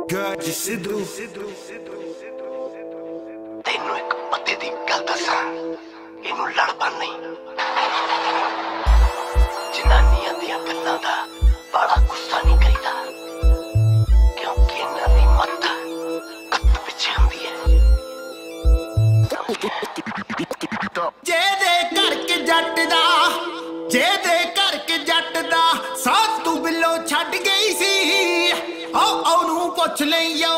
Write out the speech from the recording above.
ਗੱਜ ਸਿੱਧੂ ਤੈਨੂੰ ਇੱਕ ਪਤੇ ਦੀ ਗੱਲ ਦੱਸਾਂ, ਇਹਨੂੰ ਲੜਪਾ ਨਹੀਂ। ਜਨਾਨੀਆਂ ਦੀਆਂ ਗੱਲਾਂ ਦਾ ਬੜਾ ਗੁੱਸਾ ਨਹੀਂ ਕਰੀਦਾ, ਕਿਉਂਕਿ ਇਹਨਾਂ ਦੀ ਮੱਤ ਕੱਤ ਪਿੱਛੇ ਹੁੰਦੀ ਹੈ। ਜਿਹਦੇ ਕਰਕੇ ਜੱਟ ਦਾ, ਜਿਹਦੇ ਕਰਕੇ ਜੱਟ ਦਾ ਸਾਥ ਤੂੰ ਬਿੱਲੋ ਛੱਡ ਗਈ ਸੀ, ਉਹਨੂੰ ਪੁੱਛ ਲਈ।